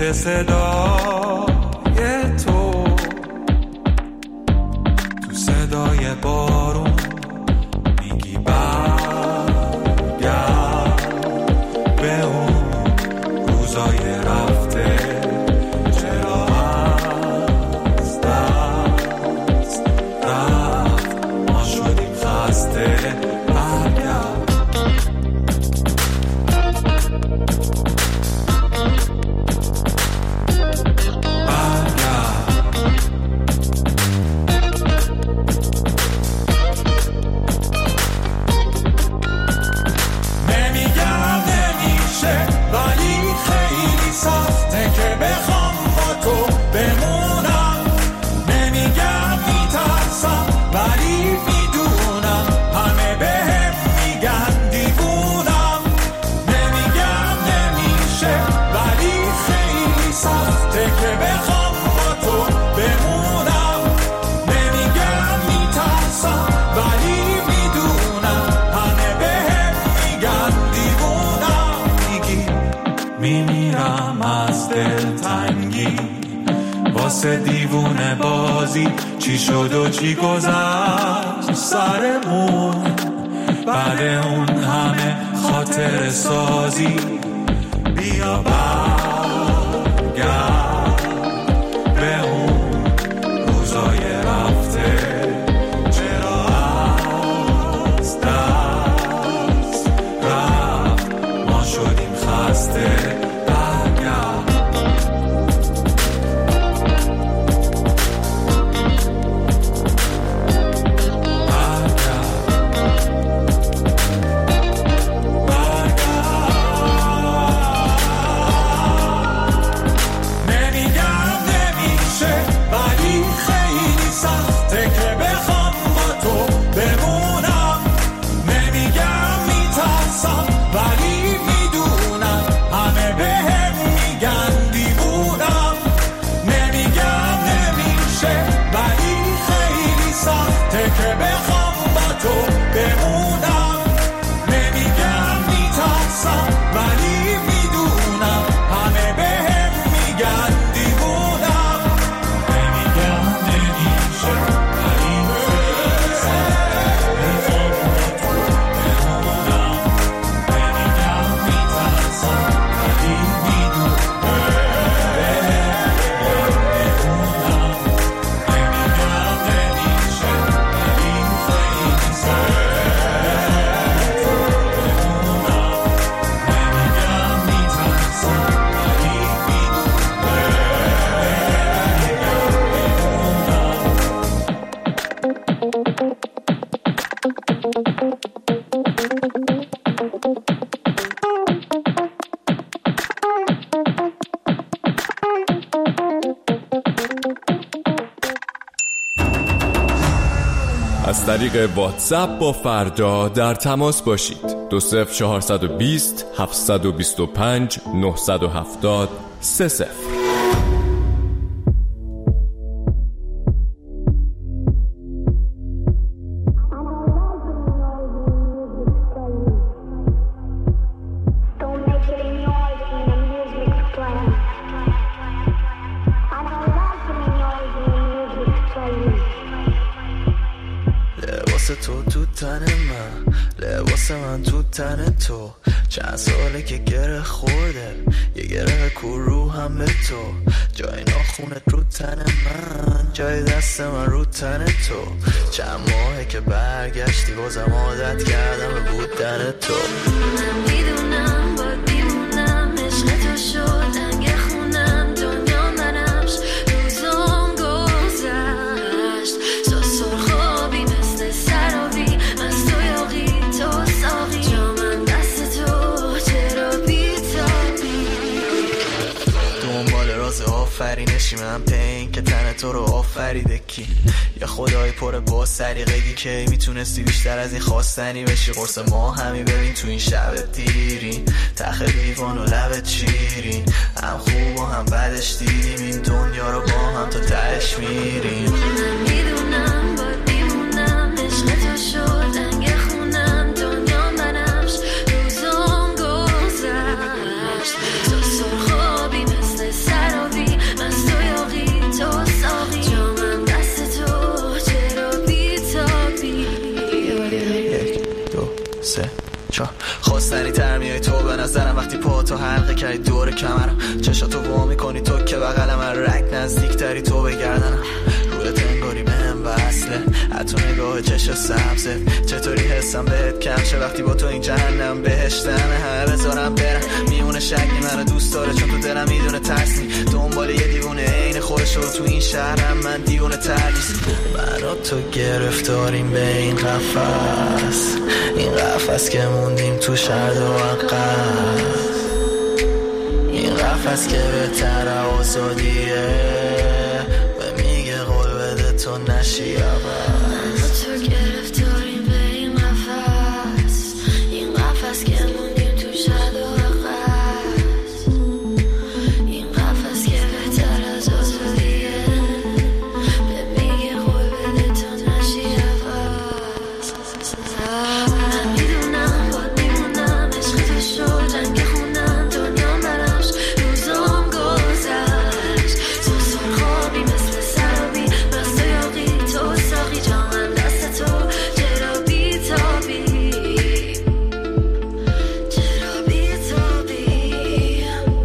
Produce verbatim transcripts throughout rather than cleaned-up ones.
میشه صدای تو تو صدای بارون میگی برگرد به اون روزای رفته چرا از دست رفت ما شدیم خسته واسه دیوونه بازی چی شد و چی گذشت سرمون بعد اون همه خاطر سازی بیا برگرد به اون روزای رفته چرا از دست رفت ما شدیم خسته از طریق واتساپ با فردا در تماس باشید. دو صفر چهارصد و بیست هفتصد و بیست و پنج نهصد و هفتاد سه صفر. تو تو تن من، لباس من تو تن تو، چند ساله که گره خورده یه گره کو رو هم به تو، جای ناخونت رو تن من، جای دست من رو تن تو، چند ماهه که برگشتی بازم عادت کردم به بودن تو. من میدونم با دیمونم عشق تو شد انگ خونم دنیا منمش روزم گذشت سا سرخابی مثل سرابی از تو یاقی تو ساقی جامم دست تو چرا بیتابی دنبال راز آفرینشی من پین که تن تو رو آفریده کی یا خدای پر با سریقگی که میتونستی بیشتر از این خواستنی بشی قرص ما همی ببین تو این شب دیرین تخ لیوان و لبت شیرین هم خوب و هم بدش دیدیم این دنیا رو با هم تا تهش میریم. من میدونم با دیمونم عشق تو شد انگ خونم دنیا منمش روزم گذشت تو سرخابی مثل سر با تو حلقه کردی دور کمرم، چشاتو وا میکنی تو که بغلم، رگ نزدیک تری تو بگردنم، رویت انگاری بهم وصله، حتی نگاه چشم سبزه، چطوری حسم بهت کم شه وقتی با تو این جهنم بهشتمه، همه بذارم برم میونه شکلی منو دوست داره چون تو دلم میدونه ترسی، دنبال یه دیوونه عین خودش رو تو این شهرم، من دیوونه ترجیز، من و تو گرفتاریم به این قفس، این قفس که موندیم تو شهر و عقب، این قفس که بهتر آزادیه و میگه قول بده تو نشی عوض، تو گرفتاریم به این قفس، این قفس که موندیم تو شهر و عقب، این قفس که بهتر از آزادیه به میگه قول بده تو نشی عوض، من میدونم باید میمونم عشق تو شد جنگ خونم دنیا برش روزام گذشت، تو سرخابی مثل سرابی بسته یاقی تو ساقی جامن دست تو چرا بی تابی، چرا بی تابی،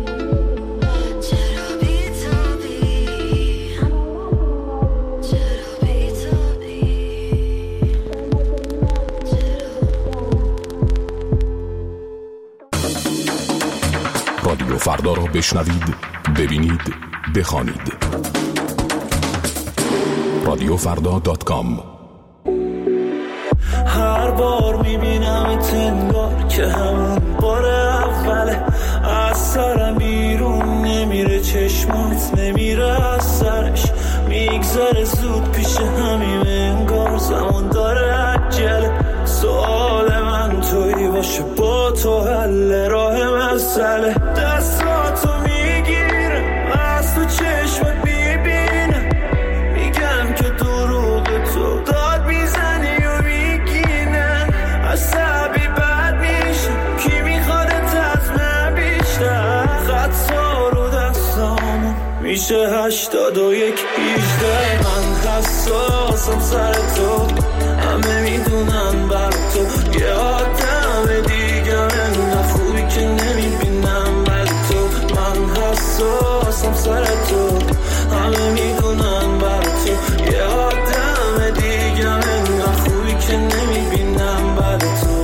چرا بی تابی، چرا بی تابی، رادیو فردا را بشنوید، ببینید، بخوانید. رادیو فردا دات کام. هر بار میبینم انگار که همون بار اوله، از سرم بیرون نمیره، چشمات نمیره از سرش، میگذره زود پیش همیم انگار زمان داره عجله، سوال من توی باشه با تو حل راه مسئله، دستاتو میگیره از تو چشمت میبینه، میگم که دروغ تو داد میزنی و میگینه، عصبی بد میشه کی میخوادت از من بیشتر، خطا رو دستامون میشه هشتاد و یک هیجده، من حساسم سر تو همه میدونن بر تو، یه آدم دیگه انقدر خوبی که نمیبینم بر تو، من حساسم سر تو همه میدونن بر تو، یه آدم دیگه انقدر خوبی که نمیبینم بر تو.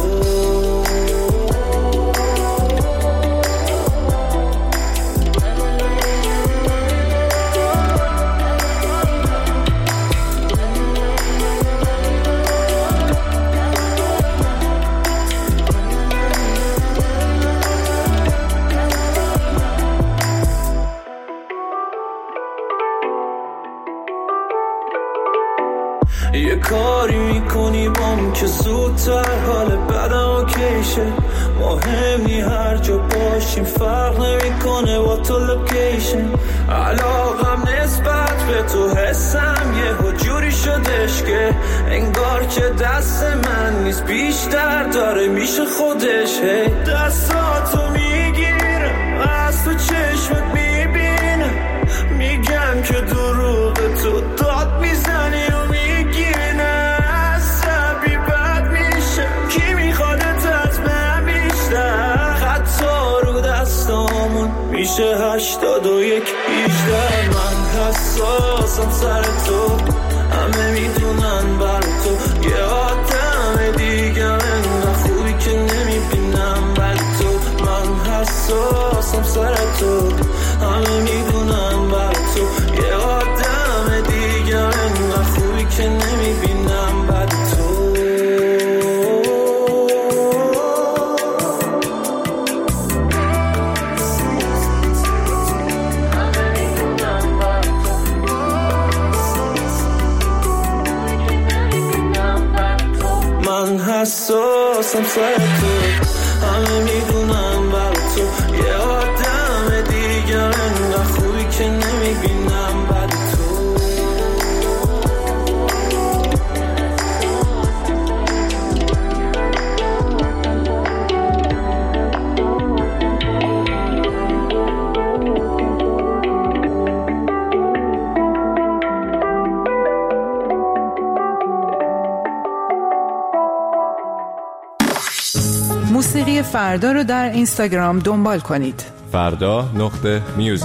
یه کاری میکنی بام که زودتر حال بدم اوکیشه، مهم نی هر جا باشیم فرق نمیکنه با تو لوکیشن، علاقم نسبت به تو حسم یه جوری شدش که انگار که دست من نیست بیشتر داره میشه خودش، دستاتو میگیره از تو چشمت میبینه، میگم که دروغ تو داد میزنی و میگینه، عصبی بد میشه کی میخوادت از من بیشتر، خطا رو دستامون میشه هشتاد و یک هیجده، من حساسم سر تو همه میدونن بر تو، یه آدم دیگه انقدر خوبی که نمیبینم بر تو، من حساسم سر تو همه میدونن بر تو، یه آدم دیگه انقدر خوبی که نمیبینم بر تو. من حساسم سر تو همه میدونم بر تو، یه آدم دیگه انقدر خوبی که نمیبینم بر تو. موسیقی رادیوی فردا رو در اینستاگرام دنبال کنید. فردا نقطه میوزیک.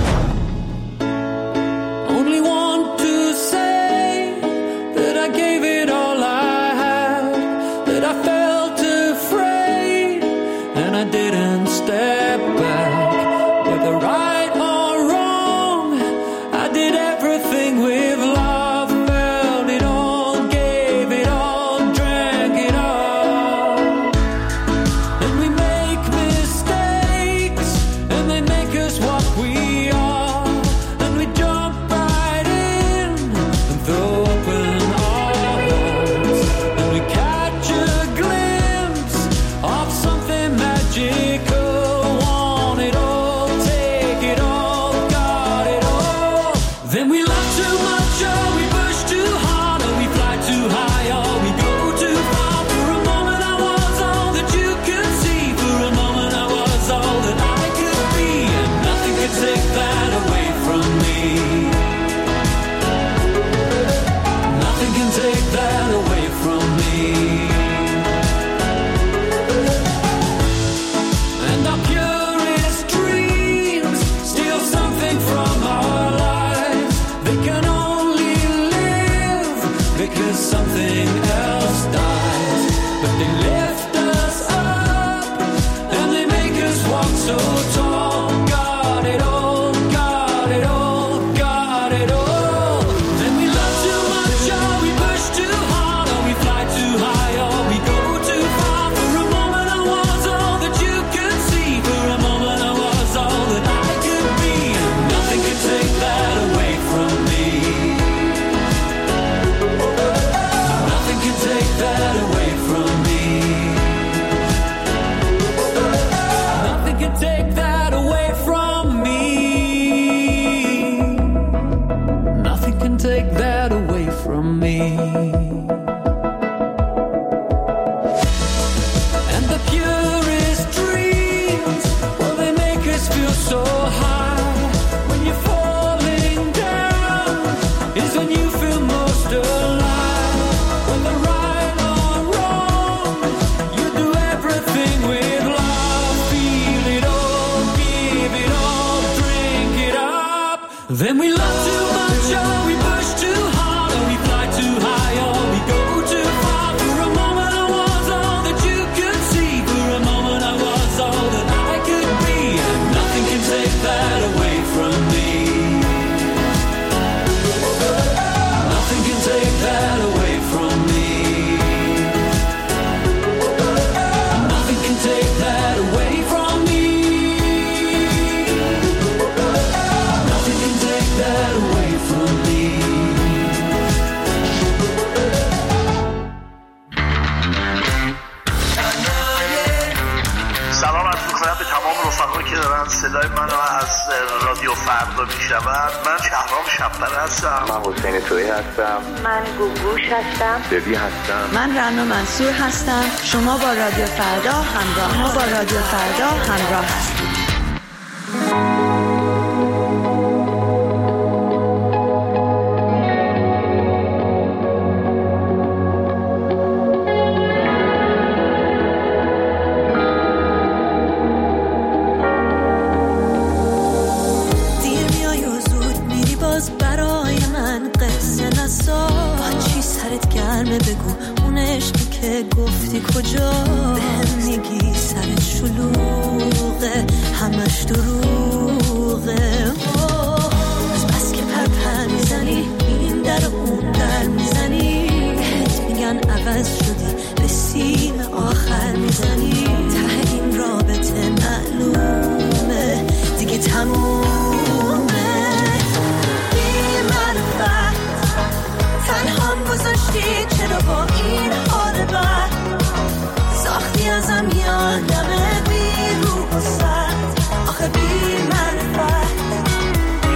Only want to say that I gave it all I had, that I felt afraid and I didn't step back. Whether right or wrong, I did everything with love, felt it all, gave it all, drank it all. And we make mistakes and they make us what we are, and we jump right in and throw open our hearts, and we catch a glimpse of something magical. Want it all, take it all, got it all. Then we love too much, or we push too hard, or we fly too high, or we go too far. For a moment I was all that you could see, for a moment I was all that I could be, and nothing can take that away from me. Nothing can take that away from me. And our purest dreams steal something from our lives. They can only live because something else dies. But they lift us up and they make us walk so tall. Got it all, got it all, got it all. Then we love too much, or we push too hard, or we fly too high, or we go too far. For a moment I was all that you could see, for a moment I was all that I could be, and nothing can take that away from me. Nothing can take that away from me. Nothing can take that away from me. Nothing can take that away from me. And the purest dreams, well, they make us feel so high. When you're falling down is when you feel most alive. When the right or wrong, you do everything with love. Feel it all, give it all, drink it up. Then we love too much, or we push too hard, or we fly too high, or we go too far. For a moment I was all that you could see, for a moment I was all that I could be, and nothing can take that away from me. Nothing can take that away from me. Nothing can take that away from me. Nothing can take that away from me. سلام عرض می‌کنم به تمام رفقایی که دارن صدای منو از رادیو فردا میشنون. من شهرام شب‌بر هستم. من حسین تویی هستم. من گوگوش هستم. ببی هستم. من رنا منصور هستم. شما با رادیو فردا همراه ما با رادیو فردا همراه هستید. بگو اون عشقی که گفتی کجا بهم میگی سرت شلوغه همش دروغه از بس که پرپر میزنی این در و اون در میزنی بهت میگن عوض شدی به سیم آخر میزنی ته این رابطه معلومه دیگه تمومه بی معرفت تنهام گذاشتی چرا با این حال بد ساختی ازم یادمه بی رو و سرد آخه بی معرفت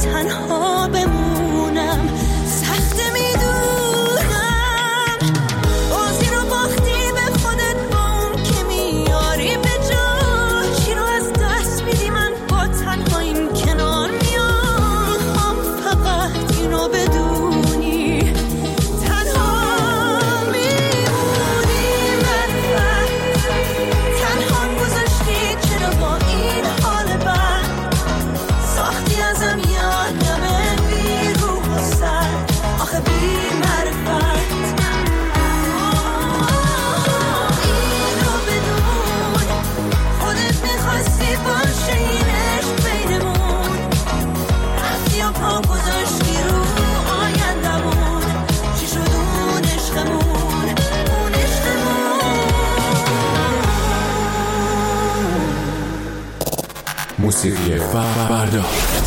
تنها بمونم سخت میدونم بازی رو باختی به خودت با اون که میاری به جا چی رو از دست میدی من با تنها این کنار میام میخوام فقط اینو بدونی تنها میمونی من تنها گذاشتی چرا با این حال بد ساختی ازم یادم بی روح و سر آخه بی معرفت اینو بدون خودت میخواستی باشه این عشق بینمون رفتی و پا گذاشتی رو آیندمون چی شد اون عشقمون اون عشقمون موسیقی فردا.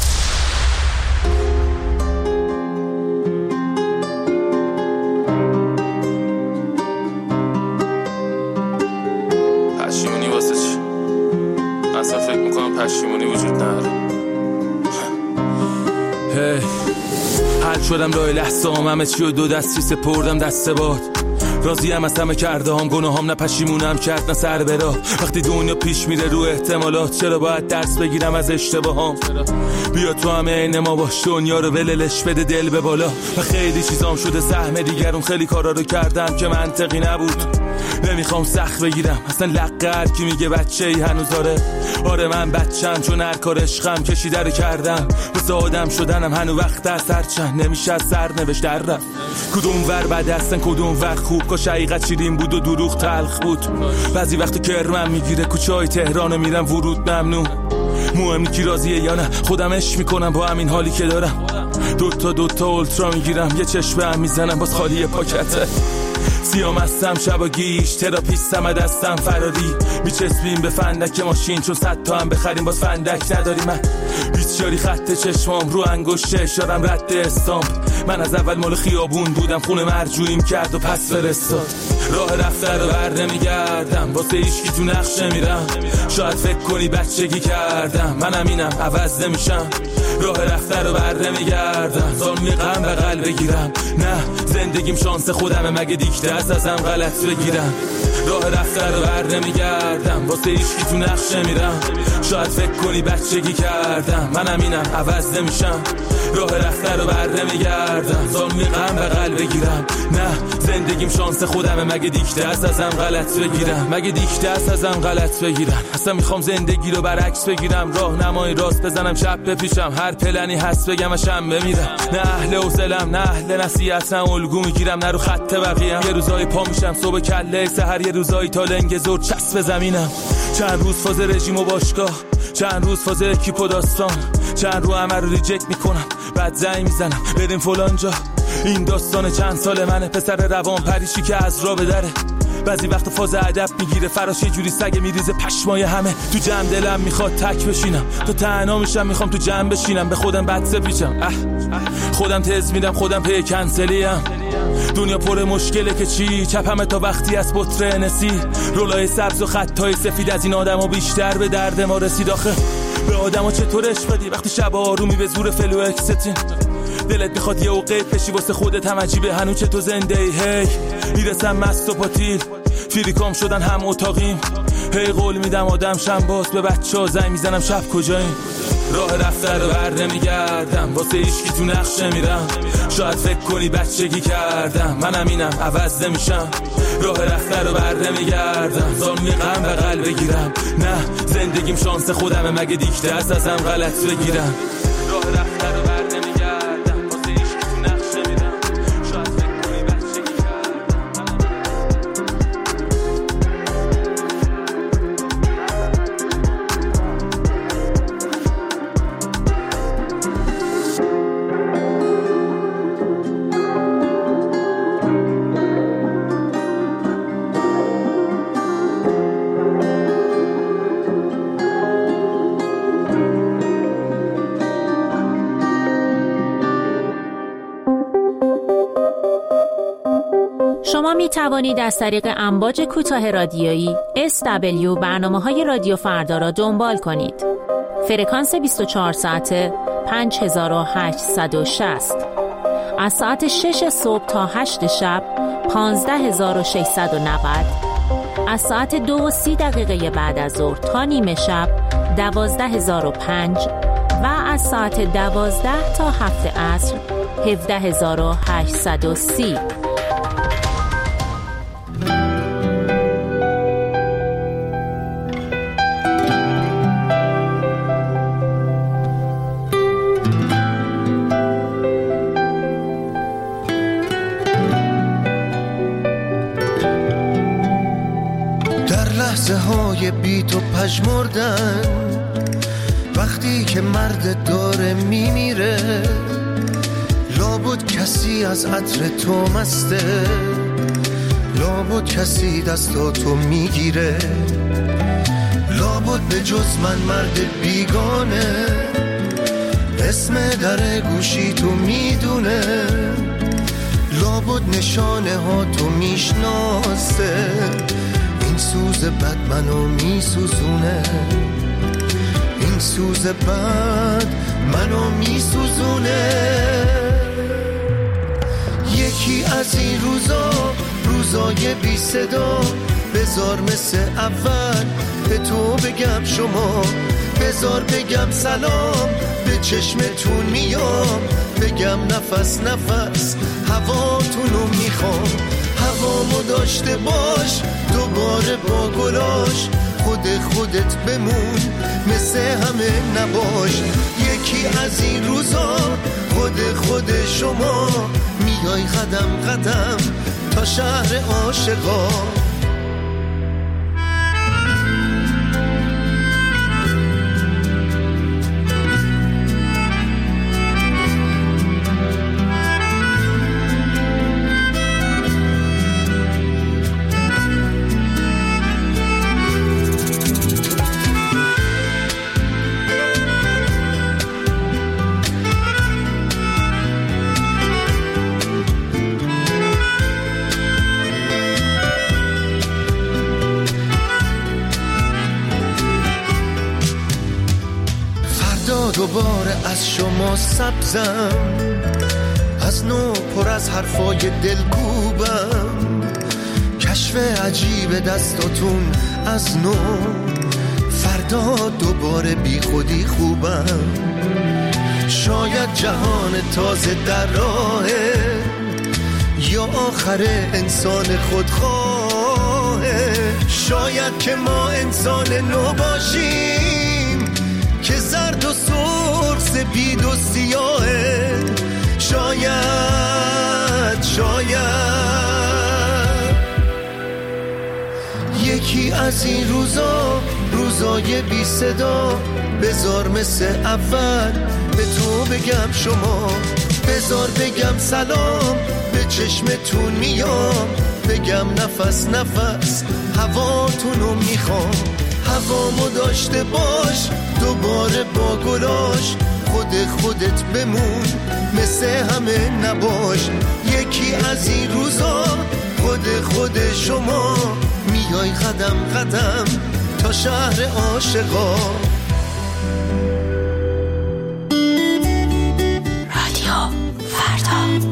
پشیمونی واسه چی؟ اصلا فکر میکنم پشیمونی وجود نداره. هی حل شدم راه لحظه هم همه چی و دو دستی سپردم دست باد راضی هم از همه کرده هم گناه هم نه پشیمونم کرد نه سر برا وقتی دنیا پیش میره رو احتمالات چرا باید درس بگیرم از اشتباهام بیا تو همه این ما باش دنیا رو وللش بده دل به بالا و خیلی چیزام شده سهم دیگرون خیلی کارا رو کردم که منطقی نبود نمیخوام سخت بگیرم اصلا لقه هر کی میگه بچه ای هنوز داره آره من بچم چون هر کار عشقم کشیده رو کردم واسه آدم شدنم هنو وقت از هر چند نمیشه از سر نوشت در رفت کدوم ور بد هستن کدوم ور خوب کاش حقیقت شیرین بود و دروغ تلخ بود بعضی وقت کرمم میگیره کوچه های تهرانو میرم ورود ممنوع مهم کی راضیه یا نه خودم عشق میکنم با همین حالی که دارم دوتا دوتا اولترا میگیرم یه چشمه هم میزنم باز خالی پاکته سیام هستم شبا گیش تراپیستم از دستم فراری میچسبیم به فندک ماشین چون صد تا هم بخریم باز فندک نداری من بیچاری خط چشمام رو انگشت اشارم رد استامپ من از اول مال خیابون بودم خونه مرجوعیم کرد و پس فرستاد راه رفته رو بر نمیگردم واسه هیچکی تو نقش نمیرم شاید فکر کنی بچگی کردم منم اینم عوض نمیشم راه رفته رو بر نمیگردم زانوی غم بغل بگیرم نه زندگیم شانس خودمه مگه دیکته از ازم غلط بگیرم راه رفته رو بر نمیگردم واسه هیچکی تو نقش نمیرم شاید فکر کنی بچگی کردم منم اینم عوض نمیشم راه رفته رو بر نمیگردم زانوی غم بغل بگیرم نه زندگیم شانس خودمه مگه دیکته از ازم غلط بگیرم مگه دیکته از ازم غلط بگیرم اصلا میخوام زندگی رو برعکس بگیرم راه نمای راست بزنم شب بپیشم هر پلنی هست بگم شم بمیرم نه اهل حوصله‌ام نه اهل نصیحتم الگو میگیرم نه رو خط بقیه‌ام یه روزای پا میشم صبح کله سحر یه روزای تا لنگ زور چسب زمینم چند روز فاز رژیم و باشگاه چند روز فاز اکیپ و داستان چند رو همه رو ریجکت میکنم بعد زنگ میزنم بریم فلان جا این داستان چند سال منه پسر روان پریشی که از راه بدره بعضی وقت فاز ادب میگیره فراش یه جوری سگ میریزه پشمای همه تو جمع دلم میخواد تک بشینم تا تنها میشم میخوام تو جمع بشینم به خودم بد سپیچم اه خودم تز میدم خودم پی کنسلیم دنیا پر مشکله که چی چپمه تا وقتی از بطره نسی رولای سبز و خطای سفید از این آدم ها بیشتر به درد ما رسید آخه به آدم ها چطور عشق بدی وقتی شب آرومی به زور فلو اکستین دلت میخواد یه اوقات بشی واسه خودت هم عجیبه هنوز چه تو زنده ای هی میرسم مست و پاتیل فیریکام شدن هم اتاقیم هی قول میدم آدم شم باز به بچه ها زنگ میزنم شب کجاییم راه رفته رو بر نمیگردم واسه هیچکی تو نقش نمیرم شاید فکر کنی بچگی کردم منم اینم عوض نمیشم راه رفته رو بر نمیگردم زانوی غم بغل بگیرم نه زندگیم شانس خودمه مگه دیکته از ازم غلط بگیرم راه رفته رو بر نمیگردم واسه هیچکی تو نقش نمیرم شاید فکر کنی بچگی شما می توانید از طریق امواج کوتاه رادیویی اس دبلیو برنامه‌های رادیو فردا را دنبال کنید. فرکانس بیست و چهار ساعته پنج هزار و هشتصد و شصت. از ساعت شش صبح تا هشت شب پانزده هزار و ششصد و نود. از ساعت دو و سی دقیقه بعد از ظهر تا نیمه شب دوازده هزار و پنج و از ساعت دوازده تا هفت عصر هفده هزار و هشتصد و سی. لحظه های بی تو پژمردن، وقتی که مرد داره میمیره، لابد کسی از عطر تو مسته، لابد کسی دستاتو میگیره، لابد به جز من مرد بیگانه اسم در گوشی تو میدونه، لابد نشانه ها تو میشناسه، این سوز بد منو میسوزونه، این سوز بد منو میسوزونه. یکی از این روزا، روزای بی صدا، بذار مثل اول به تو بگم شما، بذار بگم سلام، به چشمتون میام، بگم نفس نفس هواتونو میخوام، هوامو داشته باش دوباره با گلاش، خود خودت بمون مثل همه نباش. یکی از این روزا، خود خود شما، میای قدم قدم تا شهر عاشقا. دوباره از شما سبزم، از نو پر از حرفای دلکوبم، کشف عجیب دستاتون از نو، فردا دوباره بی خودی خوبم. شاید جهان تازه در راهه، یا آخر انسان خودخواهه، شاید که ما انسان نو باشیم که زرد و سرخ سپید و سیاهه، شاید شاید یکی از این روزا، روزای بی صدا، بذار مثل اول به تو بگم شما، بذار بگم سلام، به چشمتون میام، بگم نفس نفس هواتونو میخوام، هوامو داشته باش دوباره با گلاش، خود خودت بمون مثل همه نباش. یکی از این روزا، خود خود شما، میای قدم قدم تا شهر عاشقا. رادیو فردا.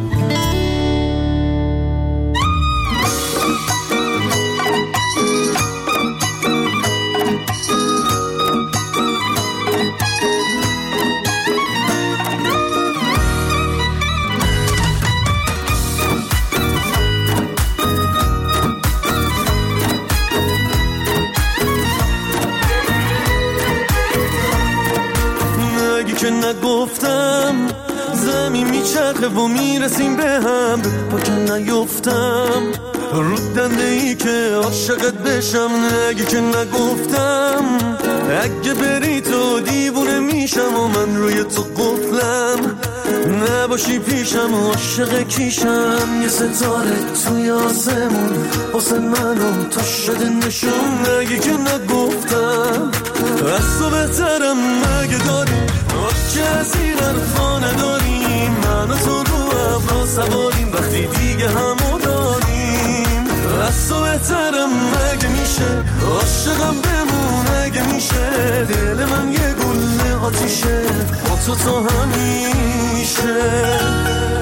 که نگفتم زمین میچرخه و میرسیم به هم، با که نیفتم رو دنده ای که عاشقت بشم، نگی که نگفتم اگه بری تو دیوونه میشم و من روی تو قفلم، نباشی پیشم و عاشق کیشم، یه ستاره توی آسمون واسه منو تو شده نشون، نگی که نگفتم از تو بهترم مگه داری که از این حرفا نداریم، من و تو رو ابرا سواریم وقتی دیگه همو داریم، از تو بهترم مگه میشه عاشقم بمون اگه میشه، دل من یه گله آتیشه با تو تا همیشه.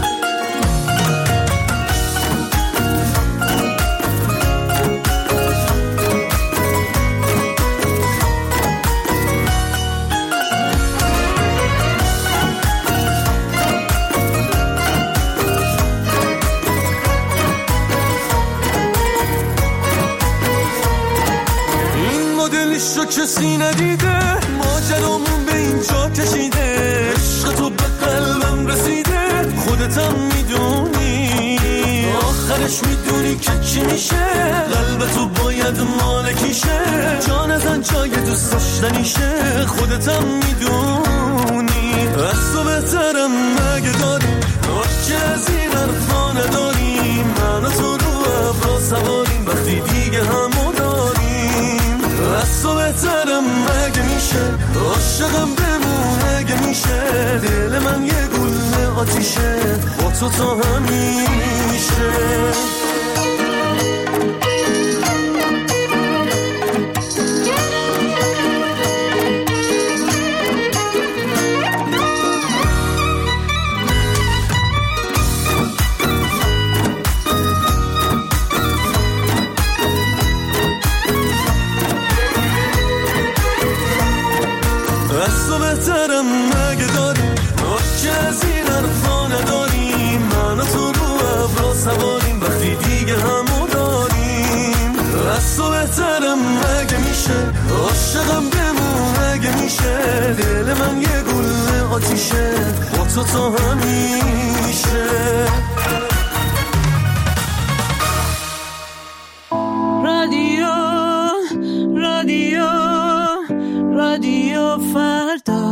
شو کسی ندیده ماجرامون به اینجا کشیده، عشق تو به قلبم رسیده خودتم میدونی، آخرش میدونی که چی میشه، قلب تو باید مالکیشه، جان ازن جای دوست داشتنیشه خودتم میدونی، از تو بهترم مگه داری که از این حرفا نداری، من و تو رو ابرا سواریم وقتی دیگه همو داریم، از تو بهترم مگه میشه، عاشقم بمون اگه میشه، دل من یه گل آتیشه با تو تا همیشه. از تو بهترم مگه داری که از این حرفا نداری، من و تو رو ابرا سواریم وقتی دیگه همو داریم، از تو بهترم مگه میشه، عاشقم بمون اگه میشه، دل من یه گل آتیشه با تو تا همیشه. رادیو رادیو رادیو فردا.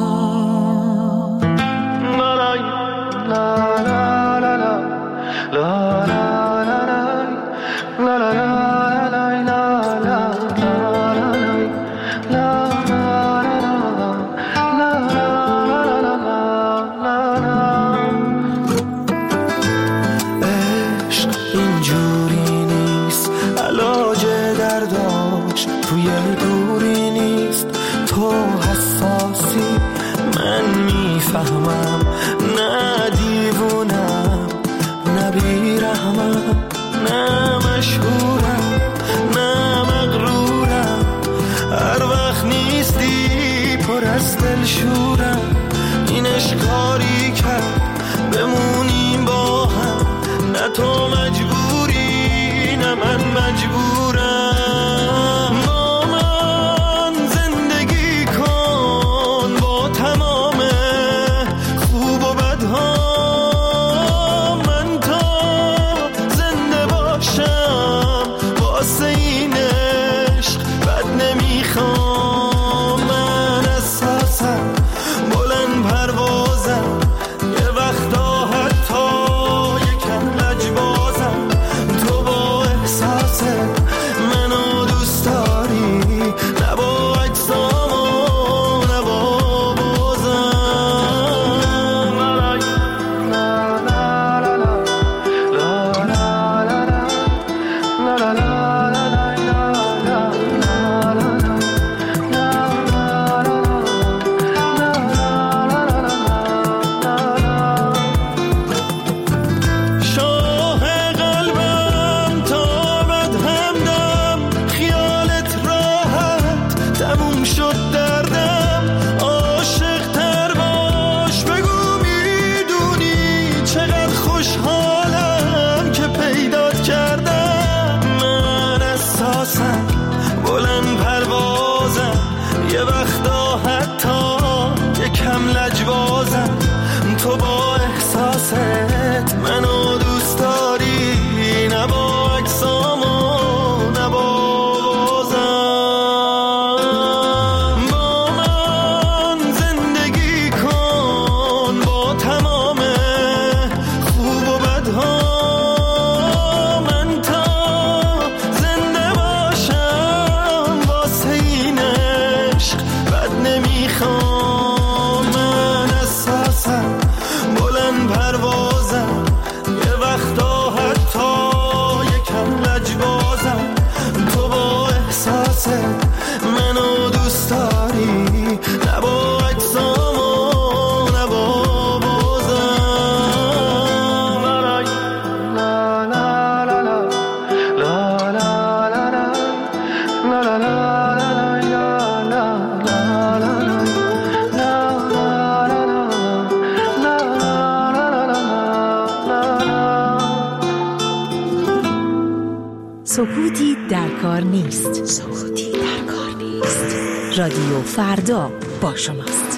سکوتی در کار نیست. سکوتی در کار نیست. رادیو فردا با شماست.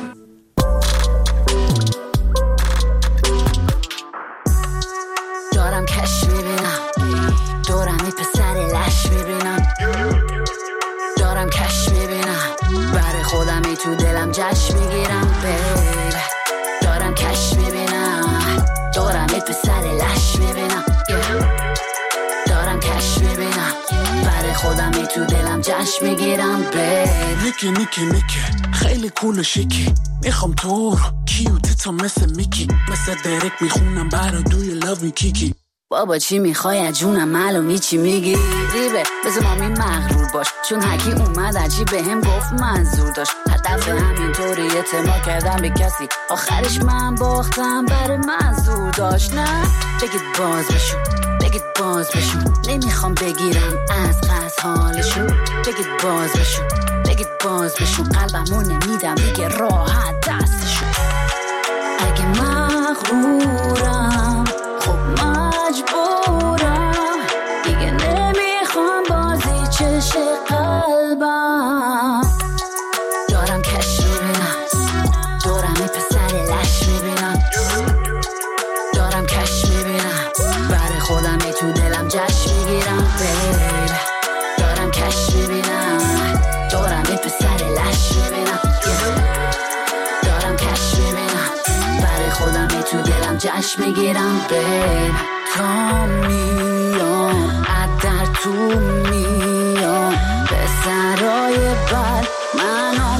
دارم کش میبینم، دورم این پسر لش میبینم. دارم کش میبینم، برای خودم ای تو دلم جشن میگیرم. بیب دارم کش میبینم، دورم این پسر لش میبینم. دارم کش میبینم، برای خودم ای تو دلم جشن میگیرم. بیب نیکی نیکی نیکی خیلی کول و شیکی، میخوام تو رو کیوتتا مثل میکی، مثل درک میخونم برا دوی لو می کیکی. بابا چی میخوای از جونم، معلومی چی میگی. ریبه بذار مامی مغرور باش، چون حکی اومد عجیب به هم گفت منظور داشت. هدف همینطوری اعتماد کردم به کسی، آخرش من باختم برای منظور داشت. نه بگید باز بشون، بگید باز بشون، نمیخوام بگیرم از قصد حالشون. بگید باز بشون، بگید باز بشون، قلبمو نمیدم دیگه راحت دستشون. اگه مغرورم خب مجبورم، دیگه نمیخوام بازی چش قلبم. دارم کش میبینم، دورم این پسر لش میبینم. دارم کش میبینم، برای خودم ای تو دلم جشن میگیرم. بیب دارم کش میبینم، دورم این پسر لش میبینم. دارم کش میبینم، برای خودم ای تو دلم جشن میگیرم. بیب تا میام ادر تو میام، پسرای بد منو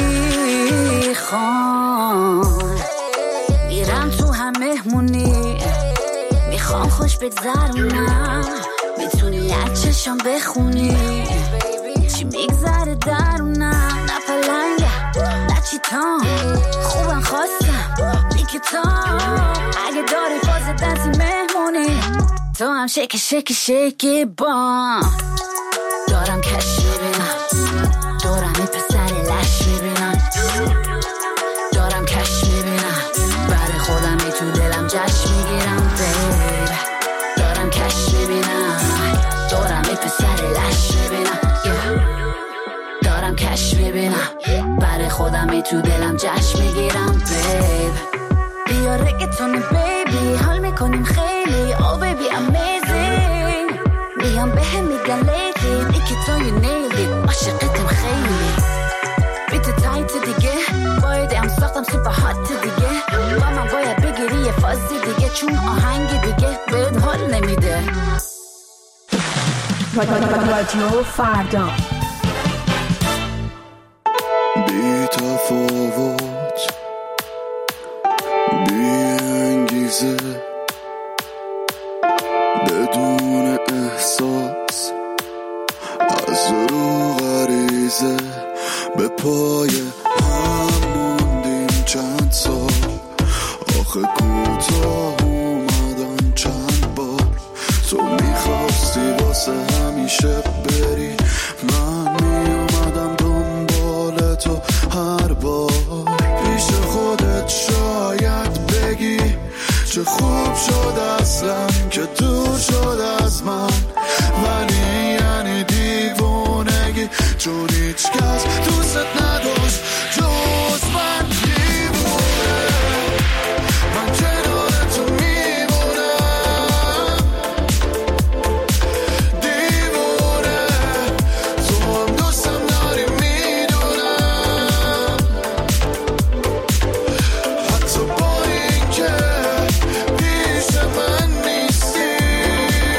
میخوان. میرم تو هم مهمونی، میخوام خوش بگذرونم. میتونی از چشم بخونی چی میگذره درونم. نه پلنگه نه چیتام، خوبم خواستم میکتام. اگه داری فاز دنسی مهمونی، تو هم شکی شکی شکی با. دارم کش میبینم، دورم این پسر لش میبینم. دارم کش میبینم، برای خودم ای تو دلم جشن میگیرم. بیب دارم کش میبینم، دورم این پسر لش میبینم. دارم کش میبینم، برای خودم ای تو دلم جشن میگیرم. بیب بیا رگتون بیبی، حال میکنیم خیلی. او بیبی امیزینگ، میام به هم میگن لیدی، نیکی تو یو نیلی، عاشقتم خیلی. بیت تایت دیگه، باید ام ساختم سوپر هات دیگه. با من باید بگیری یه فازی دیگه، چون آهنگ دیگه بهت حال نمیده. رادیو فردا بی تفاوت، بی انگیزه، بدون احساس، از رو غریزه به پای هم موندیم چند سال. آخه کوتاه اومدن چند بار، تو میخواستی واسه همیشه بری، من میومدم دنبال تو هر بار. پیش خودت شاید بگی چه خوب شد اصلا که دور شد از من، ولی یعنی دیوونگی، چون هیچ کس دوست نداشت جز من. دیوونه من کنار تو میمونم، دیوونه تو هم دوستم داری میدونم. حتی با این که پیش من نیستی،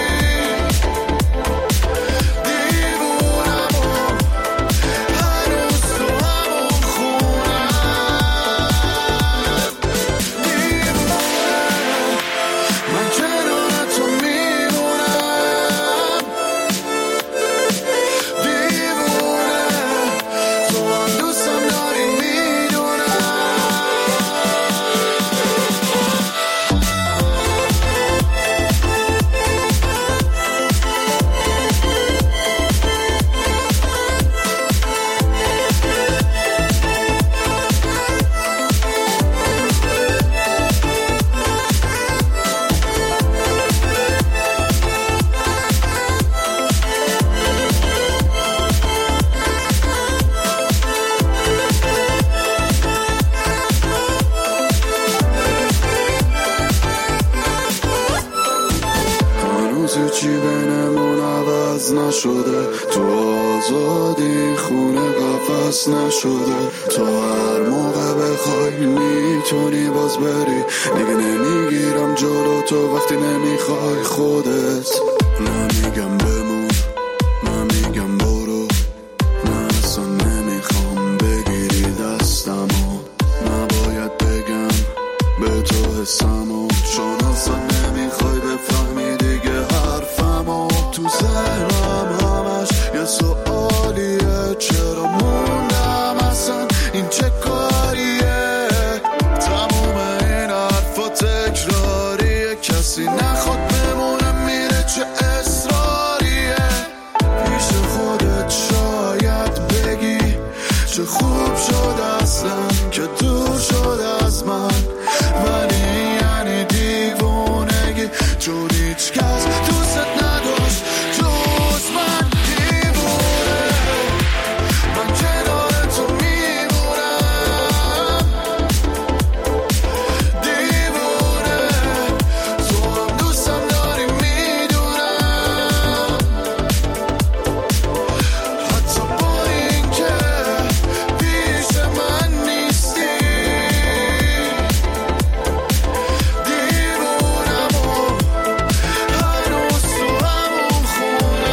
نشده، تو آزادی خونه قفس نشده. تو هر موقع بخوای میتونی باز بری، دیگه نمیگیرم جلو تو وقتی نمیخوای خودت. نمیگم بمون، نمیگم برو، من اصلا نمیخوام بگیری دستمو. نباید بگم به تو حسمو، چون اصلا نمیخوای بفهمی دیگه حرفمو. تو ذهنم همش یه سوالیه، چرا موندم اصلا این چه کاریه؟ تموم این حرفا تکراریه، کسی نخواد بمونه میره، چه اصراریه. پیش خودت شاید بگی چه خوب شد اصلا که دور شد از من، ولی یعنی دیوونگی، چون هیچ کس دوست نداشت جز من. دیوونه من کنار تو میمونم، دیوونه تو هم دوستم داری میدونم، حتی با این که پیش من نیستی. دیوونم و هنوز تو همون خونه.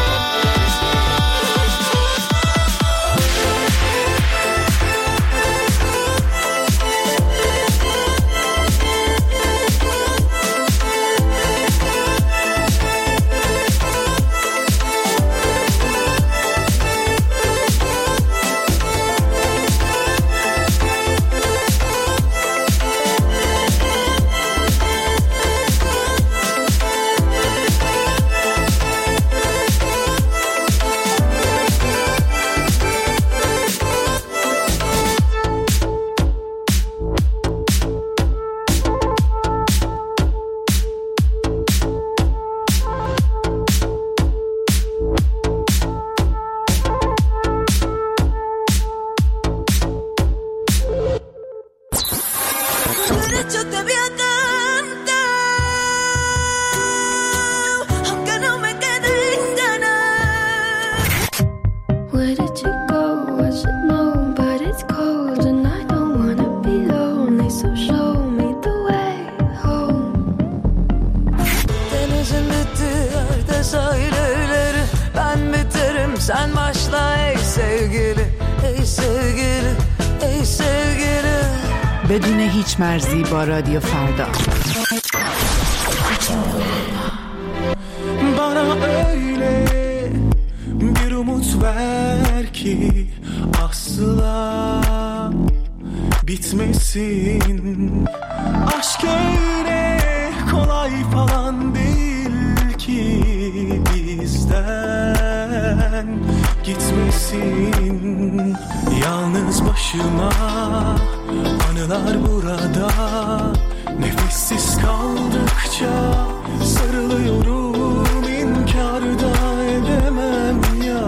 Yo te voy a cantar, aunque no me queden ganas. Where did you go? I should know, but it's cold and I don't wanna be lonely, so show me the way home. Denizin bitti yerde sahilleri, ben biterim sen başla ey sevgili, ey sevgili, ey sevgili. بدون هیچ مرزی با رادیو فردا. Bana öyle bir umut ver ki asla bitmesin. Aşk öyle kolay falan değil ki bizden gitmesin. Yalnız başıma anılar burada, nefessiz kaldıkça sarılıyorum, inkar da edemem ya.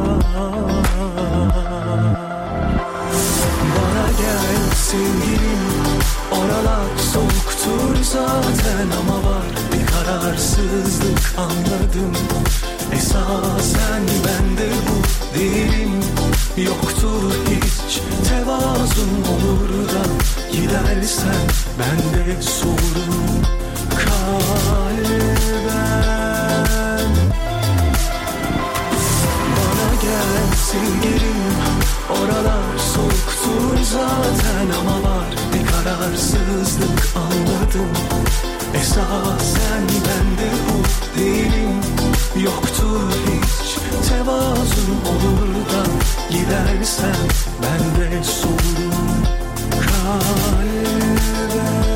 Bana gel sevgilim, oralar soğuktur zaten, ama var bir kararsızlık anladım. Esasen bende bu değilim, yoktur hiç tevazun, olur da gidersen bende sorun kalben. Bana gel sevgilim, oralar soğuktur zaten, ama var bir kararsızlık anladım. Esasen bende bu değilim, yoktur hiç tevazun, olur da gidersen bende sorun kalben.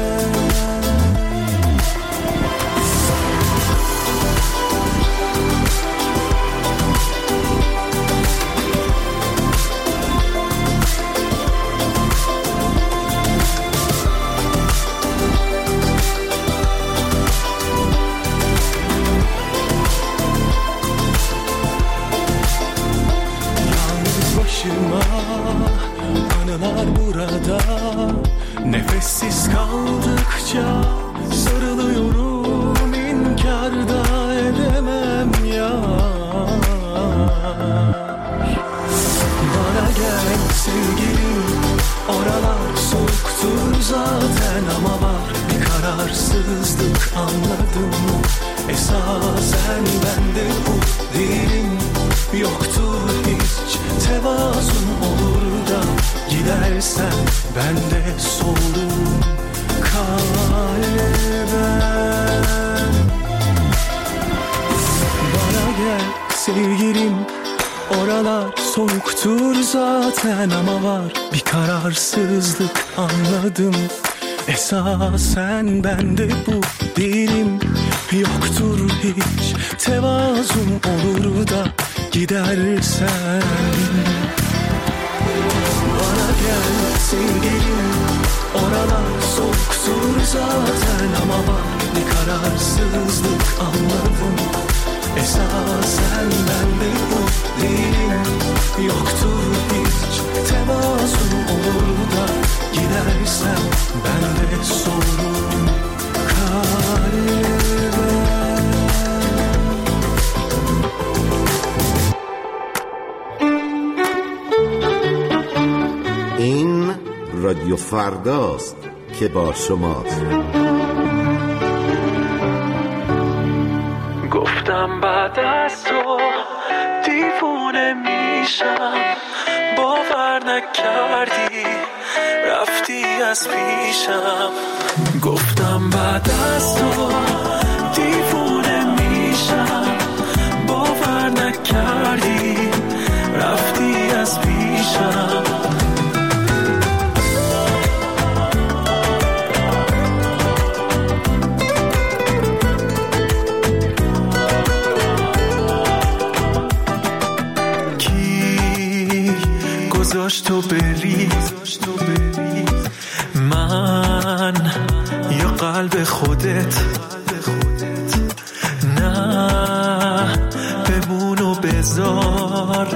kararsızlık anladım. Esasen bende bu değilim, yoktur hiç tevazun. Olur da gidersen ben de soğurum kalben. Bana gel sevgilim, oralar soğuktur zaten, ama var bir kararsızlık anladım. Esasen bende bu değilim, yoktur hiç tevazun. Olur da gidersen bana gel sevgilim, oralar soğuktur zaten, ama var bir kararsızlık anladım. Esasen bende bu değilim, yoktur hiç tevazun. Olur da gidersen ben de sorurum kalben. این رادیو فرداست که با شماست. گفتم بعد از تو دیوونه میشم، باور نکردی رفتی از پیشم. گفتم بعد از تو دیوونه میشم، باور نکردی رفتی از پیشم. گذاشت تو بری من یا قلب خودت، نه بمون و بذار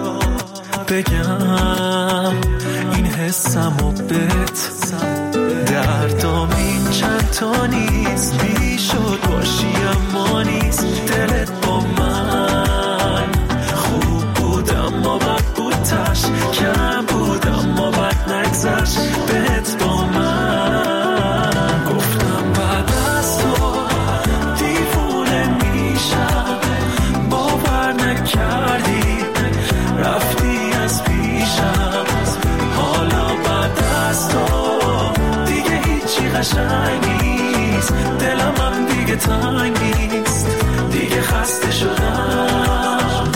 بگم این حسم و بت. دردام این چند تا نیست، بی شد باشی اما نیست. دلت با من خوب بود اما بد بود، تش کم بود اما بد نگذشت بهت با من. گفتم بعد از تو دیوونه میشم، باور نکردی رفتی از پیشم. حالا بعد از تو دیگه هیچی قشنگ نیست، دلم هم دیگه تنگ نیست، دیگه خسته شدم.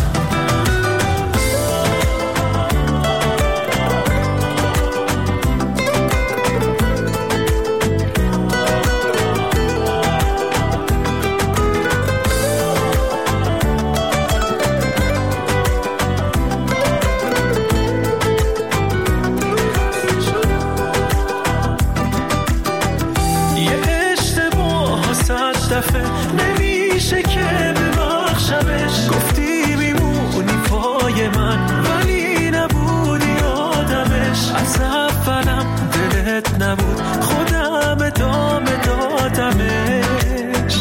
نمیشه که ببخشمش، گفتی میمونی پای من ولی نبودی آدمش. از اولم دلت نبود، خودم ادامه دادمش.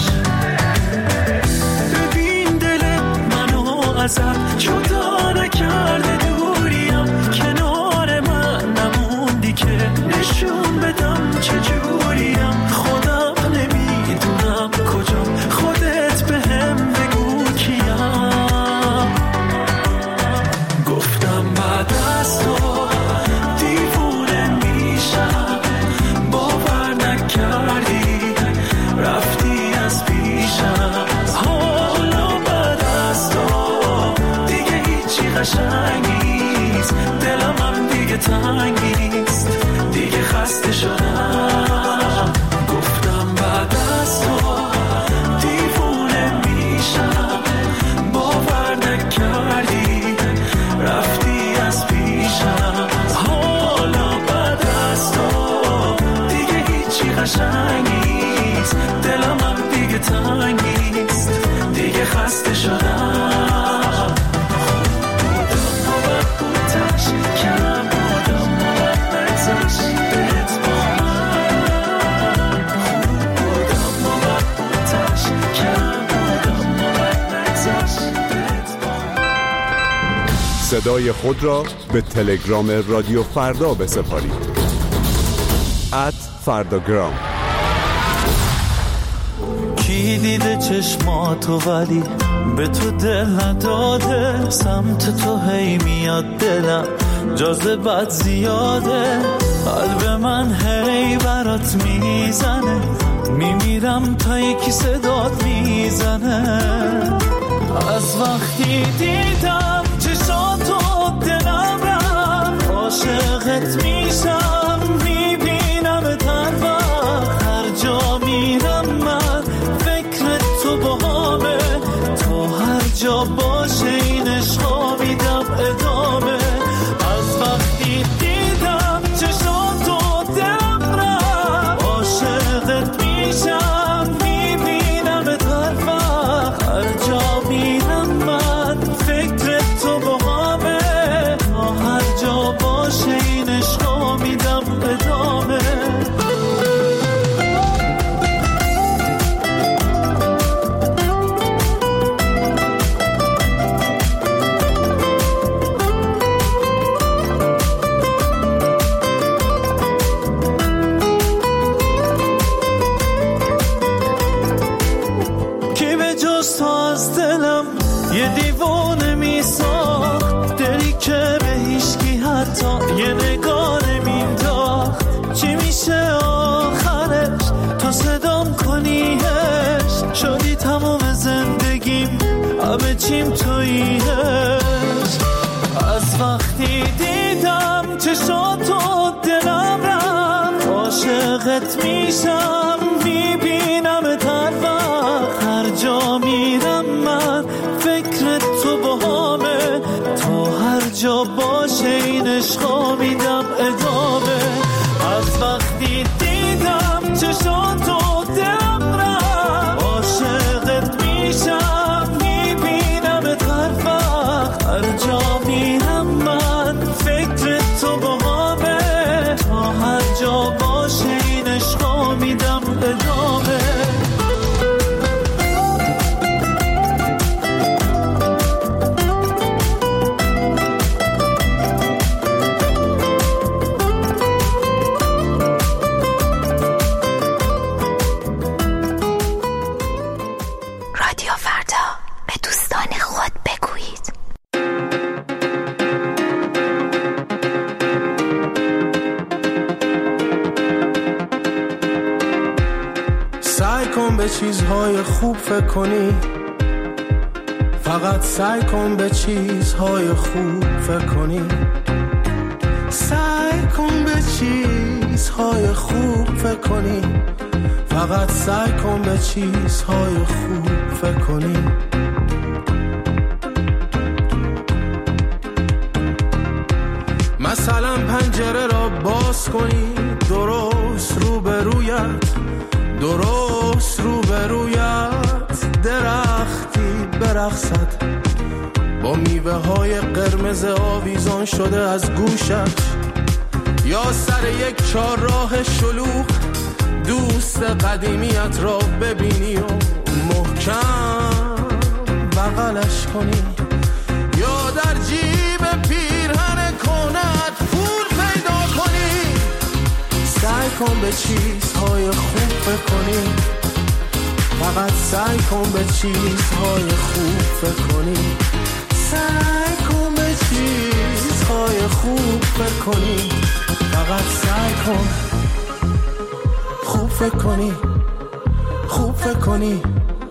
ببین دل منو ازت جدا نکرده، دوریم کنار من نموندی که نشون بدم چجوریم. خودم نمیدونم کجا، خودت بهم بگو کیم. گفتم بعد از تو دیوونه میشم، باور نکردی رفتی از پیشم. حالا بعد از تو دیگه هیچی قشنگ نیست، دلم هم دیگه تنگ نیست، دیگه خسته شدم. گفتم بعد از تو دیوونه میشم، باور نکردی رفتی از پیشم. حالا بعد از تو دیگه هیچی قشنگ نیست، دلم هم دیگه تنگ نیست، دیگه خسته شدم. بودم و بد بودش، کم بودم و بد نگذشت بهت با من. خوب بودم و بد بودش، کم بودم و بد نگذشت بهت با من. صدای خود را به تلگرام رادیو فردا بسپارید. ات فرداگرام. چشماتو ولی به تو دل نداده، سمت تو هی میاد دلم جاذبت زیاده، قلب من هی برات میزنه، میمیرم تا یکی صدات میزنه. از وقتی دیدم چشاتو دلم رفت، عاشقت میشم میبینم هر وقت، هر جا میرم من فکر تو باهامه، تو هر جا باشه این عشقا میدم ادامه. از وقتی دیدم چشاتو دلم رفت، عاشقت میشم میبینم هر وقت، هر جا میرم من فکر تو باهامه، تا هر جا باشه این عشقا میدم ادامه. یه دیوانه میساخت، دلی که به هیچکی حتی یه نگاه نمینداخت. چی میشه آخرش تا صدام کنیش، شدی تمام زندگیم همه چیم توییش. از وقتی دیدم چشاتو دلم رفت، عاشقت میشم میبینم هر وقت، هر جا میرم من فکر تو باهامه، تو هر جا باشه این عشقا میدم ادامه. از وقتی دیدم چشاتو دلم رفت، عاشقت میشم میبینم هر وقت، هر جا میرم من فکر تو باهامه، تا هر جا باشه این عشقا میدم ادامه. به چیزهای خوب فکر کنی، فقط سعی کن به چیزهای خوب فکر کنی، سعی کن به چیزهای خوب فکر کنی، فقط سعی کن به چیزهای خوب فکر کنی. مثلا پنجره را باز کنی، درست روبرویت، درست روبرویت درختی برقصد، با میوه های قرمز آویزان شده از گوشت، یا سر یک چهارراه شلوغ دوست قدیمیت را ببینی و محکم بغلش کنی، یا در جیب پیرهن کنت پول پیدا کنی. سعی کن به چیزهای خوب فکر کنی، فقط سعی کن به چیزهای خوب فکر کنی، سعی کن به چیزهای خوب فکر کنی، فقط سعی کن خوب فکر کنی، خوب فکر کنی.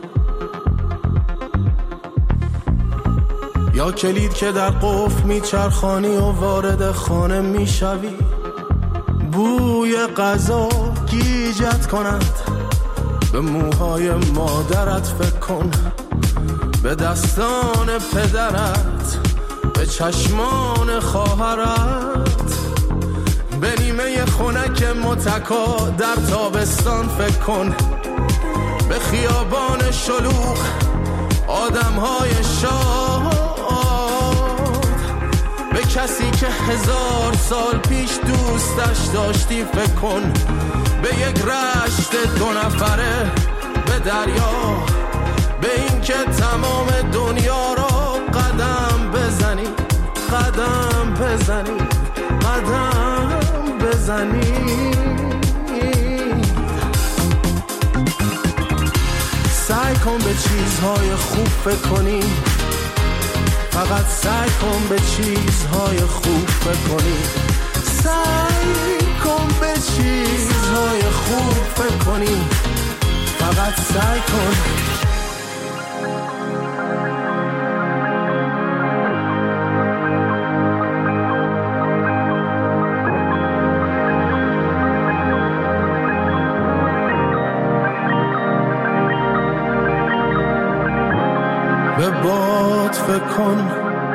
یا کلید که در قفل میچرخانی و وارد خانه میشوی، بوی غذا گیجت کند، به موهای مادرت فکر کن، به دستان پدرت، به چشمان خواهرت، به نیمه خنک متکا در تابستان فکر کن، به خیابان شلوغ آدمهای شاد، به کسی که هزار سال پیش دوستش داشتی فکر کن، به یک رشت دو نفره، به دریا، به این که تمام دنیا را قدم بزنی، قدم بزنی، قدم بزنی. سعی کن به چیزهای خوب فکر کنی، فقط سعی کن به چیزهای خوب فکر کنی، سعی کن به چیزهای خوب فکر کنی، فقط سعی کن. به باد فکر کن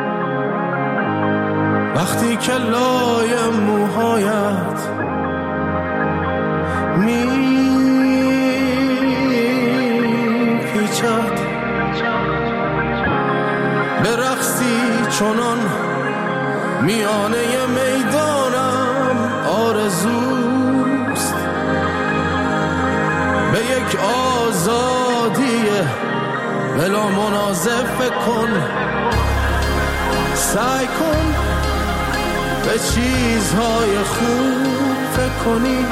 وقتی که لای موهایت می پیچد، به رقصی چنان میانه میدانم آرزوست، به یک آزادی بلا منازع فکر کن، سعی کن به چیزهای خوب فکر کنی،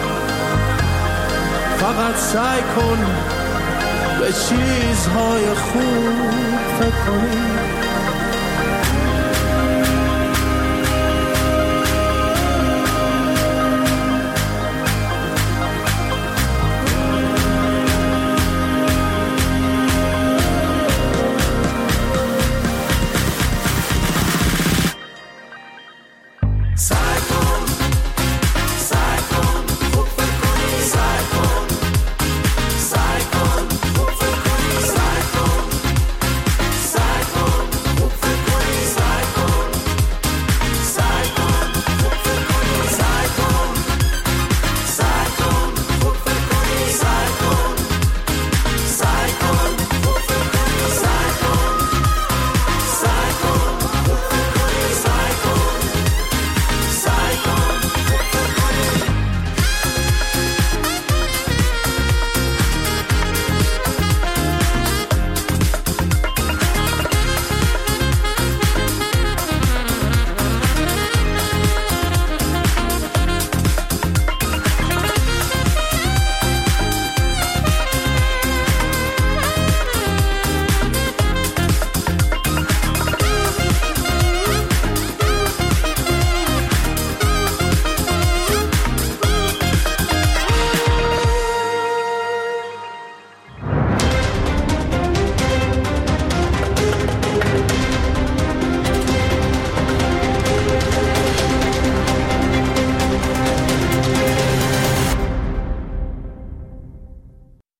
فقط سعی کن به چیزهای خوب فکر کنی.